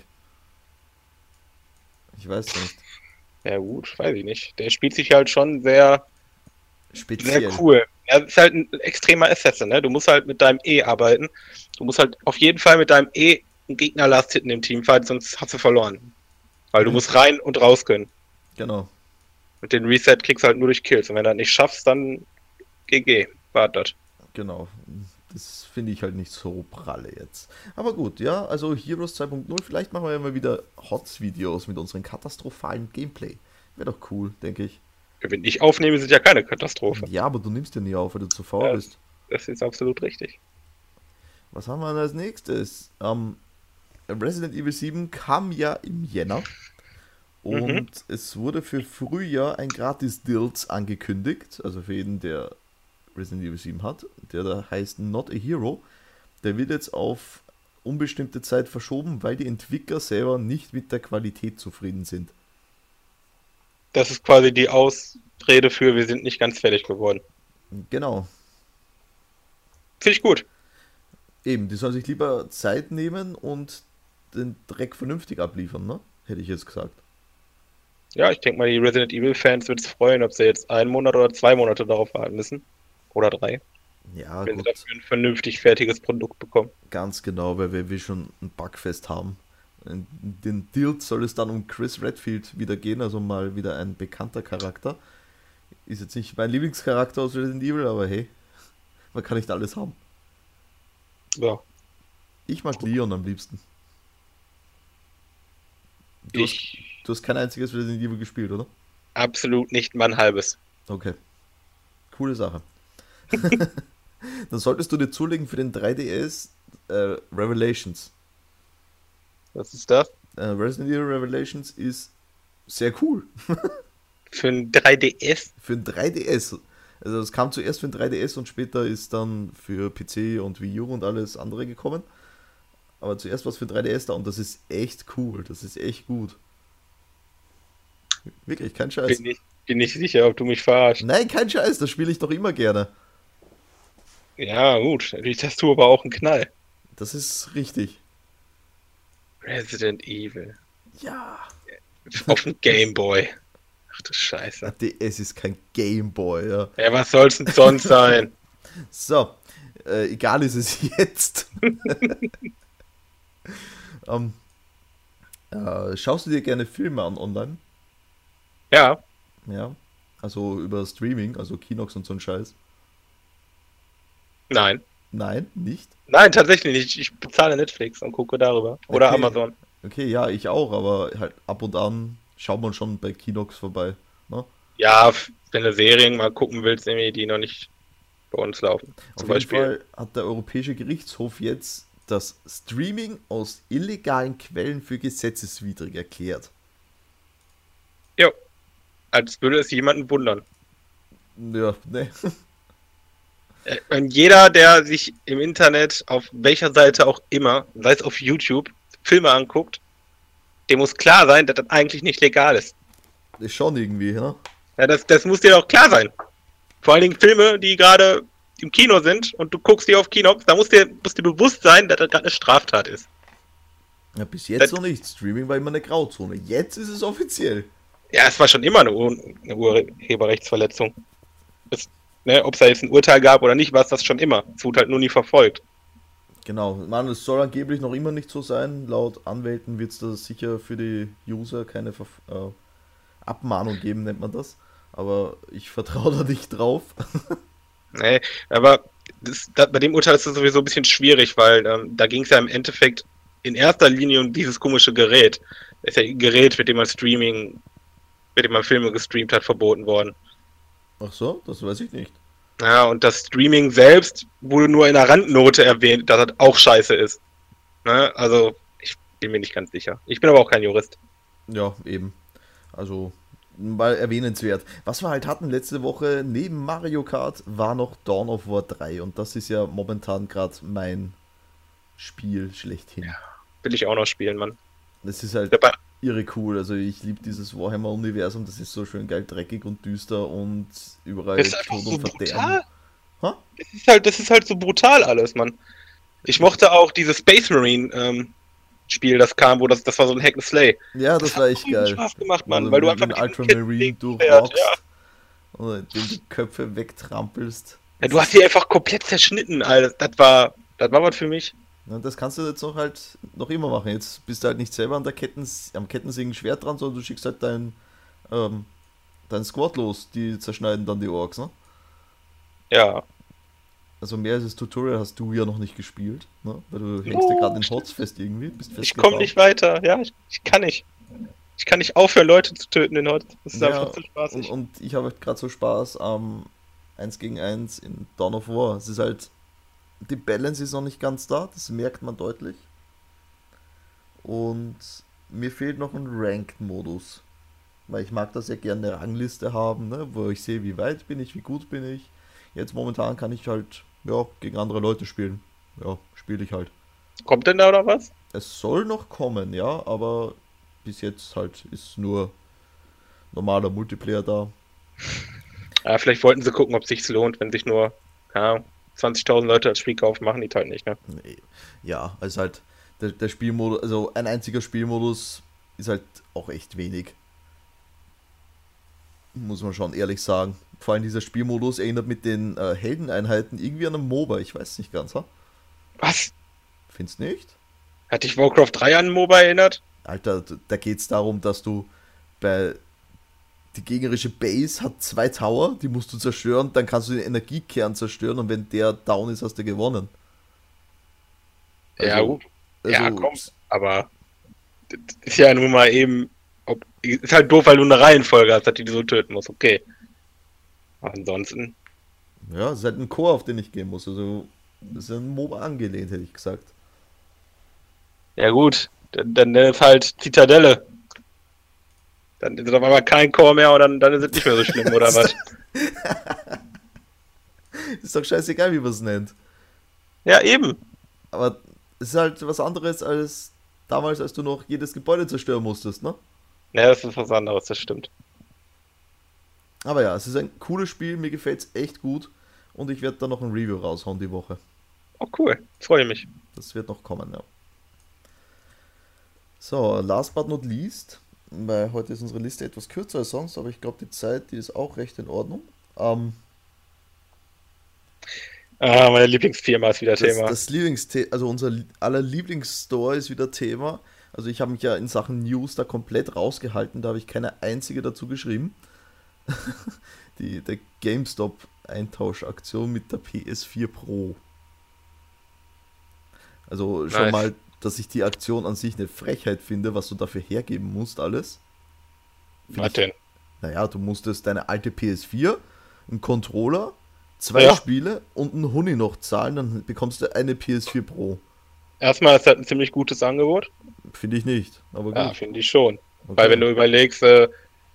Ich weiß nicht. Ja gut, weiß ich nicht. Der spielt sich halt schon sehr, Speziell. sehr cool. Er ist halt ein extremer Assassin, ne? Du musst halt mit deinem E arbeiten. Du musst halt auf jeden Fall mit deinem E einen Gegner last hitten im Teamfight, sonst hast du verloren. Weil du Mhm. musst rein und raus können. Genau, Mit dem Reset kriegst du halt nur durch Kills. Und wenn du das nicht schaffst, dann G G. Wartet. genau. Das finde ich halt nicht so pralle jetzt. Aber gut, ja, also Heroes zwei Punkt null, vielleicht machen wir ja mal wieder Hots-Videos mit unserem katastrophalen Gameplay. Wäre doch cool, denke ich. Wenn ich aufnehme, sind ja keine Katastrophe. Ja, aber du nimmst ja nie auf, weil du zu faul Ja. bist. Das ist absolut richtig. Was haben wir denn als nächstes? Ähm, Resident Evil sieben kam ja im Jänner und Mhm. es wurde für Frühjahr ein Gratis-Dills angekündigt, also für jeden, der Resident Evil sieben hat, der da heißt Not a Hero. Der wird jetzt auf unbestimmte Zeit verschoben, weil die Entwickler selber nicht mit der Qualität zufrieden sind. Das ist quasi die Ausrede für, wir sind nicht ganz fertig geworden. Genau. Finde ich gut. Eben, die sollen sich lieber Zeit nehmen und den Dreck vernünftig abliefern, ne? Hätte ich jetzt gesagt. Ja, ich denke mal, die Resident Evil-Fans wird es freuen, ob sie jetzt einen Monat oder zwei Monate darauf warten müssen. Oder drei. Ja, wenn sie gut. dafür ein vernünftig fertiges Produkt bekommen. Ganz genau, weil wir, wir schon ein Bugfest haben. In den Deals soll es dann um Chris Redfield wieder gehen, also mal wieder ein bekannter Charakter. Ist jetzt nicht mein Lieblingscharakter aus Resident Evil, aber hey, man kann nicht alles haben. Ja, Ich mag Leon am liebsten. Du, hast, ich du hast kein einziges Resident Evil gespielt, oder? absolut nicht mal ein halbes. Okay. Coole Sache. Dann solltest du dir zulegen für den drei D S äh, Revelations. Was ist das? Äh, Resident Evil Revelations ist sehr cool. Für ein drei D S? Für ein drei D S. Also es kam zuerst für ein drei D S und später ist dann für P C und Wii U und alles andere gekommen. Aber zuerst war es für drei D S da und das ist echt cool. Das ist echt gut. Wirklich, kein Scheiß. Bin ich, bin nicht sicher, ob du mich verarschst. Nein, kein Scheiß, das spiele ich doch immer gerne. Ja, gut. Natürlich hast du aber auch einen Knall. Das ist richtig. Resident Evil. Ja. Auf dem Game Boy. Ach du Scheiße. D S ist kein Gameboy, ja. Ja, was soll's denn sonst sein? So, äh, egal ist es jetzt. ähm, äh, schaust du dir gerne Filme an online? Ja, Ja. Also über Streaming, also Kinox und so ein Scheiß. Nein. Nein, nicht? Nein, tatsächlich nicht. Ich bezahle Netflix und gucke darüber. Oder Okay. Amazon. Okay, ja, ich auch, aber halt ab und an schaut man schon bei Kinox vorbei. Ne? Ja, f- wenn du Serien mal gucken willst, irgendwie, die noch nicht bei uns laufen. Auf Zum jeden Beispiel. Fall hat der Europäische Gerichtshof jetzt das Streaming aus illegalen Quellen für gesetzeswidrig erklärt. Ja, als würde es jemanden wundern. Ja, ne. Äh, Und jeder, der sich im Internet auf welcher Seite auch immer, sei es auf YouTube, Filme anguckt, dem muss klar sein, dass das eigentlich nicht legal ist. Ist schon irgendwie, ne? Ja, das, das muss dir doch klar sein. Vor allen Dingen Filme, die gerade im Kino sind und du guckst die auf Kinox, da muss dir, muss dir bewusst sein, dass das gerade eine Straftat ist. Ja, bis jetzt noch nicht. Streaming war immer eine Grauzone. Jetzt ist es offiziell. Ja, es war schon immer eine, Ur eine Urheberrechtsverletzung. Es, ne, ob es da jetzt ein Urteil gab oder nicht, war es das schon immer. Es wurde halt nur nie verfolgt. Genau, man, es soll angeblich noch immer nicht so sein. Laut Anwälten wird es da sicher für die User keine Verf äh, Abmahnung geben, nennt man das. Aber ich vertraue da nicht drauf. Ne, aber das, da, bei dem Urteil ist es sowieso ein bisschen schwierig, weil ähm, da ging es ja im Endeffekt in erster Linie um dieses komische Gerät. Das ist ja ein Gerät, mit dem man Streaming, mit dem man Filme gestreamt hat, verboten worden. Ach so, das weiß ich nicht. Ja, und das Streaming selbst wurde nur in der Randnote erwähnt, dass das auch scheiße ist. Ne? Also, ich bin mir nicht ganz sicher. Ich bin aber auch kein Jurist. Ja, eben. Also, mal erwähnenswert. Was wir halt hatten letzte Woche neben Mario Kart war noch Dawn of War drei und das ist ja momentan gerade mein Spiel schlechthin. Will ich auch noch spielen, Mann. Das ist halt Dabei, irre cool. Also ich liebe dieses Warhammer-Universum, das ist so schön geil dreckig und düster und überall das ist einfach Tod so und Verderben. brutal. Ha? Das ist halt, das ist halt so brutal alles, Mann. Ich mochte auch dieses Space Marine ähm, Spiel, das kam, wo das, das war so ein Hack and Slay. Ja, das, Das war hat echt so geil. Spaß gemacht, Mann, Also weil du mit einfach den mit diesem Ultramarine Kettenweg durchrockst ja. oder dem die Köpfe wegtrampelst. Ja, du hast die einfach komplett zerschnitten, Alter. Das war, das war was für mich. Ja, das kannst du jetzt noch halt noch immer machen. Jetzt bist du halt nicht selber an der Ketten, am Kettensägen Schwert dran, sondern du schickst halt dein, ähm, dein Squad los, die zerschneiden dann die Orks, ne? Ja. Also mehr als das Tutorial hast du ja noch nicht gespielt, ne? Weil du hängst ja Oh, gerade in stimmt. Hots fest irgendwie, bist Ich festgefahren. komme nicht weiter. Ja, ich, ich kann nicht. Ich kann nicht aufhören, Leute zu töten in Hot. Das ist Ja, einfach zu und, spaßig. und ich habe halt gerade so Spaß am eins gegen eins in Dawn of War. Es ist halt, die Balance ist noch nicht ganz da, das merkt man deutlich. Und mir fehlt noch ein Ranked-Modus. Weil ich mag das ja gerne eine Rangliste haben, ne? Wo ich sehe, wie weit bin ich, wie gut bin ich. Jetzt momentan kann ich halt, ja, gegen andere Leute spielen. Ja, spiele ich halt. Kommt denn da oder was? Es soll noch kommen, ja, aber bis jetzt halt ist nur normaler Multiplayer da. Ja, vielleicht wollten sie gucken, ob es sich lohnt, wenn sich nur ja, zwanzigtausend Leute das Spiel kaufen, machen die halt nicht, ne? Nee. Ja, also halt der, der Spielmodus, also ein einziger Spielmodus ist halt auch echt wenig. Muss man schon ehrlich sagen. Vor allem dieser Spielmodus erinnert mit den äh, Heldeneinheiten irgendwie an einen MOBA, ich weiß nicht ganz, ha? Was? Findest nicht? Hat dich Warcraft drei an MOBA erinnert? Alter, d- da geht's darum, dass du bei die gegnerische Base hat zwei Tower, die musst du zerstören, dann kannst du den Energiekern zerstören und wenn der down ist, hast du gewonnen. Ja, gut. Ja, also, komm. Aber das ist ja nun mal eben. Ob, ist halt doof, weil du eine Reihenfolge hast, dass die so töten muss. Okay. Aber ansonsten. Ja, es ist halt ein Core, auf den ich gehen muss. Also, das ist ein MOBA angelehnt, hätte ich gesagt. Ja, gut. Dann, dann ist halt Zitadelle. Dann ist auf einmal kein Chor mehr und dann, dann ist es nicht mehr so schlimm, oder was? Ist doch scheißegal, wie man es nennt. Ja, eben. Aber es ist halt was anderes als damals, als du noch jedes Gebäude zerstören musstest, ne? Ja, das ist was anderes, das stimmt. Aber ja, es ist ein cooles Spiel, mir gefällt es echt gut und ich werde da noch ein Review raushauen die Woche. Oh, cool. Freue mich. Das wird noch kommen, ja. So, last but not least, weil heute ist unsere Liste etwas kürzer als sonst, aber ich glaube, die Zeit, die ist auch recht in Ordnung. Ähm, Ah, meine Lieblingsfirma ist wieder das, Thema. das Lieblingsthema, also unser Lie- aller Lieblingsstore ist wieder Thema. Also ich habe mich ja in Sachen News da komplett rausgehalten, da habe ich keine einzige dazu geschrieben. die, der GameStop-Eintauschaktion mit der P S vier Pro. Also schon Nice. mal, dass ich die Aktion an sich eine Frechheit finde, was du dafür hergeben musst, alles. Find Was ich, denn? naja, du musstest deine alte P S vier, einen Controller, zwei Ja. Spiele und einen Huni noch zahlen, dann bekommst du eine P S vier Pro. Erstmal ist das ein ziemlich gutes Angebot. Finde ich nicht, aber gut. Ja, finde ich schon. Okay. Weil wenn du überlegst, äh,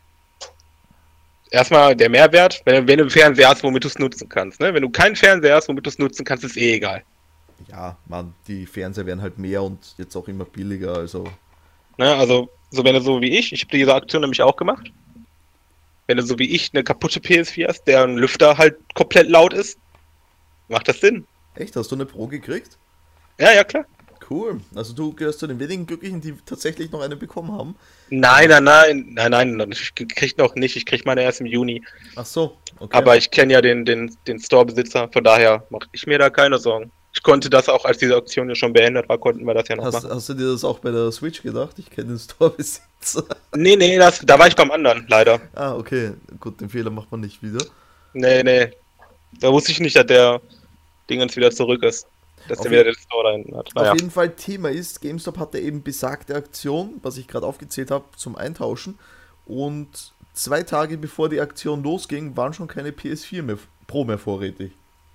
erstmal der Mehrwert, wenn, wenn du einen Fernseher hast, womit du es nutzen kannst. Ne? Wenn du keinen Fernseher hast, womit du es nutzen kannst, ist eh egal. Ja, man, die Fernseher werden halt mehr und jetzt auch immer billiger, also Ne? Also, so wenn du so wie ich, ich habe diese Aktion nämlich auch gemacht. Wenn du so wie ich eine kaputte P S vier hast, deren Lüfter halt komplett laut ist, macht das Sinn. echt, hast du eine Pro gekriegt? Ja, ja, klar. Cool, also du gehörst zu den wenigen Glücklichen, die tatsächlich noch eine bekommen haben. Nein, nein, nein, nein, nein, ich krieg noch nicht, ich krieg meine erst im Juni. Ach so, okay. Aber ich kenne ja den, den, den Store-Besitzer, von daher mache ich mir da keine Sorgen. Ich konnte das auch, als diese Aktion ja schon beendet war, konnten wir das ja noch hast, machen. hast du dir das auch bei der Switch gedacht? Ich kenne den Store-Besitzer. Nee, nee, das, da war ich beim anderen, leider. Ah, okay, gut, den Fehler macht man nicht wieder. Nee, nee. Da wusste ich nicht, dass der Dingens wieder zurück ist. Dass Auf der wieder jeden- den Store da hinten hat. Naja. Auf jeden Fall Thema ist, GameStop hatte eben besagte Aktion, was ich gerade aufgezählt habe, zum Eintauschen. Und zwei Tage bevor die Aktion losging, waren schon keine P S vier mehr, Pro mehr vorrätig.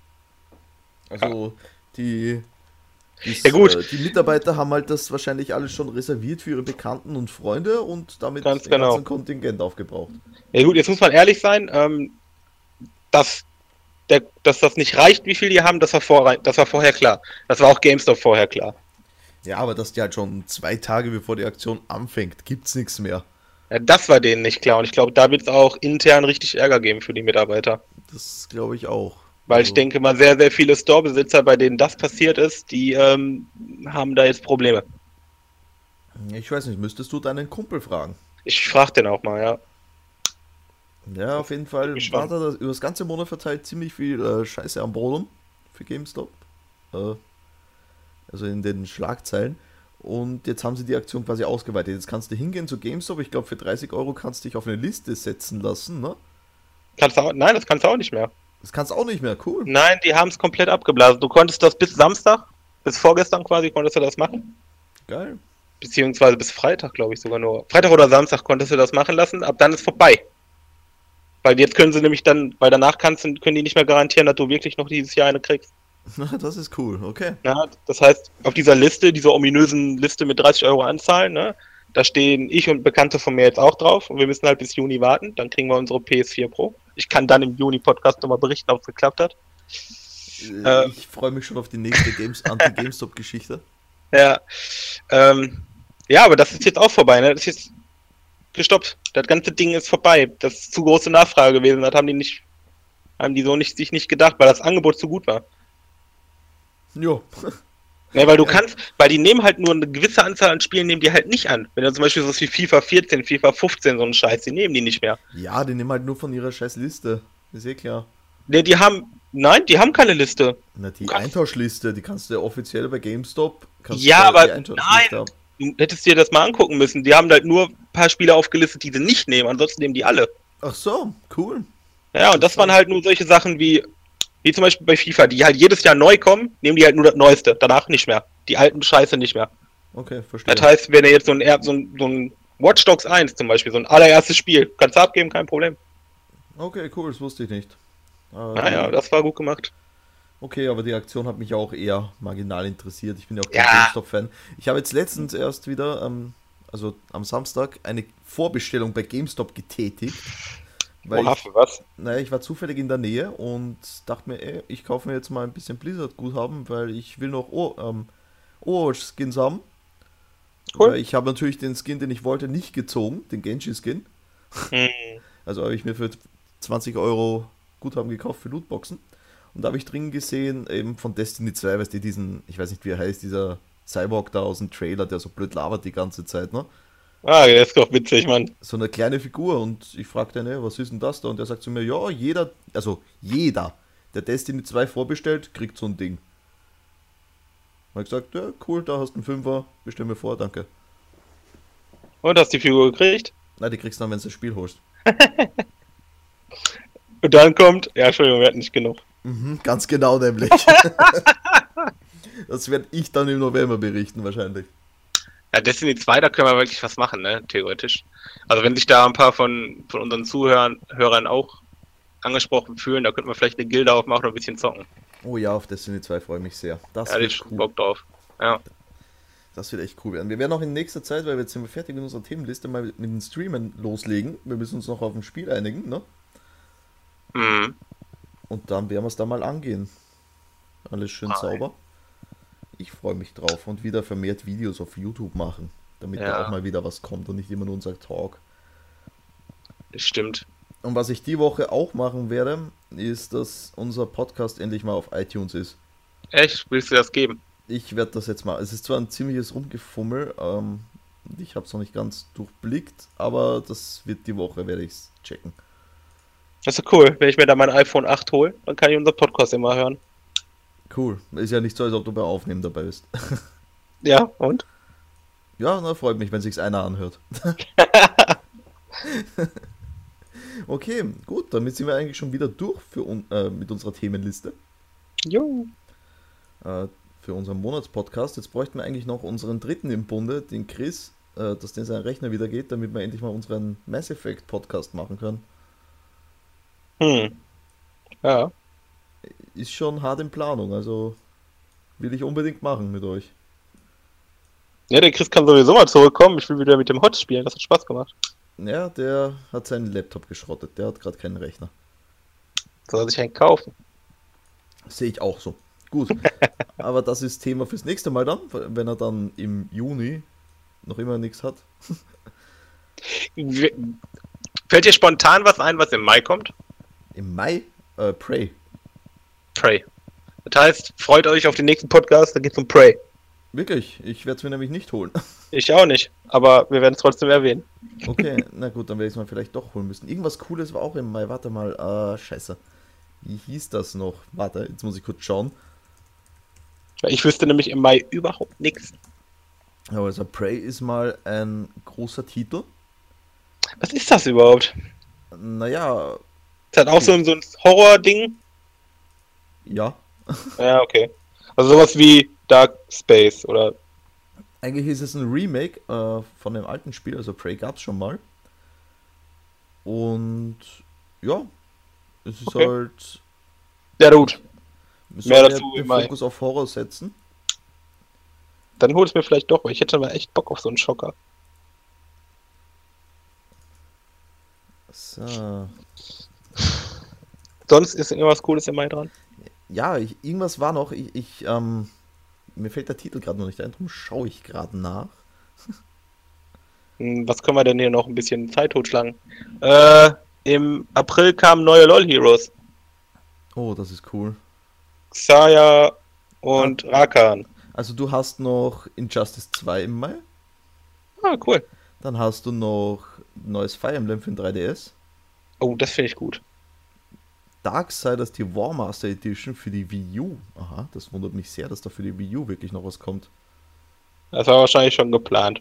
Also die, die, Ja, gut. Äh, die Mitarbeiter haben halt das wahrscheinlich alles schon reserviert für ihre Bekannten und Freunde und damit Ganz den genau. ganzen Kontingent aufgebraucht. Ja gut, jetzt muss man ehrlich sein, ähm, dass, der, dass das nicht reicht, wie viel die haben, das war, vor, das war vorher klar. Das war auch GameStop vorher klar. Ja, aber dass die halt schon zwei Tage bevor die Aktion anfängt, gibt's nichts mehr. Ja, das war denen nicht klar und ich glaube, da wird es auch intern richtig Ärger geben für die Mitarbeiter. Das glaube ich auch. Weil Also, ich denke mal, sehr, sehr viele Store-Besitzer, bei denen das passiert ist, die ähm, haben da jetzt Probleme. Ich weiß nicht, müsstest du deinen Kumpel fragen? Ich frage den auch mal, ja. Ja, auf jeden Fall ich war schon. da das, über das ganze Monat verteilt ziemlich viel äh, Scheiße am Boden für GameStop. Äh, also in den Schlagzeilen. Und jetzt haben sie die Aktion quasi ausgeweitet. Jetzt kannst du hingehen zu GameStop. Ich glaube, für dreißig Euro kannst du dich auf eine Liste setzen lassen. Ne? Kannst du auch, nein, das kannst du auch nicht mehr. Das kannst du auch nicht mehr. Cool. Nein, die haben es komplett abgeblasen. Du konntest das bis Samstag, bis vorgestern quasi, konntest du das machen. Geil. Beziehungsweise bis Freitag, glaube ich sogar nur. Freitag oder Samstag konntest du das machen lassen, ab dann ist vorbei. Weil jetzt können sie nämlich dann, weil danach kannst, du- können die nicht mehr garantieren, dass du wirklich noch dieses Jahr eine kriegst. Das ist cool. Okay. Ja, das heißt, auf dieser Liste, dieser ominösen Liste mit dreißig Euro Anzahlen, ne, da stehen ich und Bekannte von mir jetzt auch drauf und wir müssen halt bis Juni warten, dann kriegen wir unsere P S vier Pro. Ich kann dann im Juni-Podcast nochmal berichten, ob es geklappt hat. Äh, Äh. ich freue mich schon auf die nächste Games Anti-GameStop-Geschichte. Ja, ähm, ja, aber das ist jetzt auch vorbei, ne? Das ist jetzt gestoppt. Das ganze Ding ist vorbei. Das ist zu große Nachfrage gewesen. Das haben die nicht, haben die so nicht, sich nicht gedacht, weil das Angebot zu gut war. Jo. Ne, weil du Ja. kannst, weil die nehmen halt nur eine gewisse Anzahl an Spielen, nehmen die halt nicht an. Wenn du zum Beispiel so wie FIFA vierzehn, FIFA fünfzehn, so einen Scheiß, die nehmen die nicht mehr. Ja, die nehmen halt nur von ihrer scheiß Liste. Ist eh klar. Ne, die haben, nein, die haben keine Liste. Na, die kannst- Eintauschliste, die kannst du ja offiziell bei GameStop. Kannst Ja, du aber die Eintauschliste nein. haben. Du hättest dir das mal angucken müssen. Die haben halt nur ein paar Spiele aufgelistet, die sie nicht nehmen, ansonsten nehmen die alle. Ach so, cool. Ja, und das waren halt nur solche Sachen wie, wie zum Beispiel bei FIFA, die halt jedes Jahr neu kommen, nehmen die halt nur das Neueste, danach nicht mehr. Die alten Scheiße nicht mehr. Okay, verstehe. Das heißt, wenn er jetzt so ein, Er- so ein, so ein Watch Dogs eins zum Beispiel, so ein allererstes Spiel, kannst du abgeben, kein Problem. Okay, cool, das wusste ich nicht. Ähm, Naja, das war gut gemacht. Okay, aber die Aktion hat mich auch eher marginal interessiert. Ich bin ja auch kein Ja. GameStop-Fan. Ich habe jetzt letztens erst wieder, ähm, also am Samstag, eine Vorbestellung bei GameStop getätigt. Weil Oha, ich, für was? naja, ich war zufällig in der Nähe und dachte mir, ey, ich kaufe mir jetzt mal ein bisschen Blizzard-Guthaben, weil ich will noch o ähm, Overwatch-Skins haben. Cool. Weil ich habe natürlich den Skin, den ich wollte, nicht gezogen, den Genji-Skin. Hm. Also habe ich mir für zwanzig Euro Guthaben gekauft für Lootboxen. Und da habe ich drin gesehen, eben von Destiny zwei, weißt du, diesen, ich weiß nicht wie er heißt, dieser Cyborg da aus dem Trailer, der so blöd labert die ganze Zeit, ne? Ah, der ist doch witzig, Mann. So eine kleine Figur und ich fragte ihn, ey, was ist denn das da? Und er sagt zu mir, ja, jeder, also jeder, der Destiny zwei vorbestellt, kriegt so ein Ding. Und ich gesagt, ja, cool, da hast du einen Fünfer, bestell mir vor, danke. Und hast die Figur gekriegt? Nein, die kriegst du dann, wenn du das Spiel holst. Und dann kommt, ja, Entschuldigung, wir hatten nicht genug. Mhm, ganz genau nämlich. Das werde ich dann im November berichten wahrscheinlich. Ja, Destiny zwei, da können wir wirklich was machen, ne, theoretisch. Also wenn sich da ein paar von, von unseren Zuhörern Hörern auch angesprochen fühlen, da könnten wir vielleicht eine Gilde aufmachen und ein bisschen zocken. Oh ja, auf Destiny zwei freue ich mich sehr. Das Ja, wird ich hab cool. Bock drauf. Ja. Das wird echt cool werden. Wir werden auch in nächster Zeit, weil wir jetzt sind wir fertig mit unserer Themenliste, mal mit den Streamen loslegen. Wir müssen uns noch auf ein Spiel einigen, ne? Mhm. Und dann werden wir es da mal angehen. Alles schön Nein. sauber. Ich freue mich drauf und wieder vermehrt Videos auf YouTube machen, damit Ja. da auch mal wieder was kommt und nicht immer nur unser Talk. Das stimmt. Und was ich die Woche auch machen werde, ist, dass unser Podcast endlich mal auf iTunes ist. Echt? Willst du das geben? Ich werde das jetzt mal. Es ist zwar ein ziemliches Rumgefummel, ähm, ich habe es noch nicht ganz durchblickt, aber das wird die Woche, werde ich es checken. Das ist cool. Wenn ich mir da mein iPhone acht hole, dann kann ich unser Podcast immer hören. Cool. Ist ja nicht so, als ob du bei Aufnehmen dabei bist. Ja, und? Ja, na, freut mich, wenn sich's einer anhört. Okay, gut, damit sind wir eigentlich schon wieder durch für un äh, mit unserer Themenliste. Jo. Äh, für unseren Monatspodcast. Jetzt bräuchten wir eigentlich noch unseren dritten im Bunde, den Chris, äh, dass den sein Rechner wieder geht, damit wir endlich mal unseren Mass Effect Podcast machen können. Hm. Ja. Ist schon hart in Planung, also will ich unbedingt machen mit euch. Ja, der Chris kann sowieso mal zurückkommen. Ich will wieder mit dem Hot spielen. Das hat Spaß gemacht. Ja, der hat seinen Laptop geschrottet, der hat gerade keinen Rechner. Soll er sich einen kaufen? Sehe ich auch so. Gut, aber das ist Thema fürs nächste Mal dann, wenn er dann im Juni noch immer nichts hat. W- Fällt dir spontan was ein, was im Mai kommt? Im Mai, äh, Prey. Prey. Das heißt, freut euch auf den nächsten Podcast, da geht's um Prey. Wirklich, ich werde es mir nämlich nicht holen. Ich auch nicht, aber wir werden es trotzdem erwähnen. Okay, na gut, dann werde ich es mal vielleicht doch holen müssen. Irgendwas Cooles war auch im Mai, warte mal, äh, scheiße. Wie hieß das noch? Warte, jetzt muss ich kurz schauen. Ich wüsste nämlich im Mai überhaupt nichts. Ja, also Prey ist mal ein großer Titel. Was ist das überhaupt? Naja, Ist das auch so ein, so ein Horror-Ding? ja. Ja, okay. Also sowas wie Dark Space oder. Eigentlich ist es ein Remake äh, von dem alten Spiel, also Prey gab es schon mal. Und ja, es ist Okay. halt. Ja, gut. Es Mehr soll dazu den im Mai. Fokus auf Horror setzen. Dann hol es mir vielleicht doch, weil ich hätte mal echt Bock auf so einen Schocker. So. Sonst ist irgendwas Cooles im Mai dran. Ja, ich, irgendwas war noch. Ich, ich ähm, mir fällt der Titel gerade noch nicht ein, darum schaue ich gerade nach. Hm, Was können wir denn hier noch ein bisschen Zeit totschlagen? Äh, im April kamen neue LoL Heroes. Oh, das ist cool. Xayah und Rakan. Also du hast noch Injustice zwei im Mai. Ah, cool. Dann hast du noch neues Fire Emblem für den drei D S. Oh, das finde ich gut. Darksiders die Warmaster Edition für die Wii U. Aha, das wundert mich sehr, dass da für die Wii U wirklich noch was kommt. Das war wahrscheinlich schon geplant.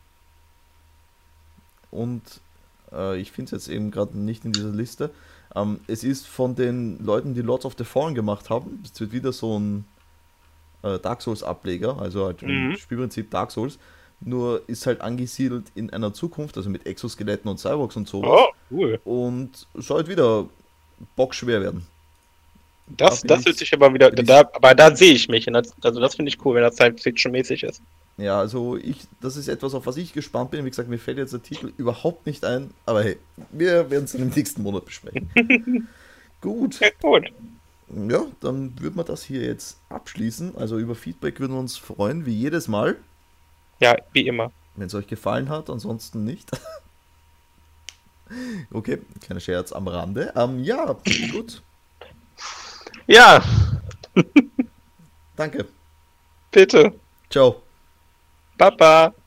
Und äh, ich finde es jetzt eben gerade nicht in dieser Liste. Ähm, es ist von den Leuten, die Lords of the Fallen gemacht haben. Es wird wieder so ein äh, Dark Souls Ableger, also halt im Mhm. Spielprinzip Dark Souls. Nur ist halt angesiedelt in einer Zukunft, also mit Exoskeletten und Cyborgs und sowas. Oh, cool. Und soll halt wieder bockschwer werden. Das, Da bin das ich- wird sich aber wieder. bin ich- Da, aber da sehe ich mich. Und das, also das finde ich cool, wenn das Science-Fiction-mäßig ist. Ja, also ich, das ist etwas, auf was ich gespannt bin. Wie gesagt, mir fällt jetzt der Titel überhaupt nicht ein, aber hey, wir werden es dann im nächsten Monat besprechen. Gut, Ja, gut. ja, dann würden wir das hier jetzt abschließen. Also über Feedback würden wir uns freuen, wie jedes Mal, Ja, wie immer. wenn es euch gefallen hat, ansonsten nicht. Okay, kleiner Scherz am Rande. Ähm, ja, gut, Ja, danke. bitte. Ciao. Papa.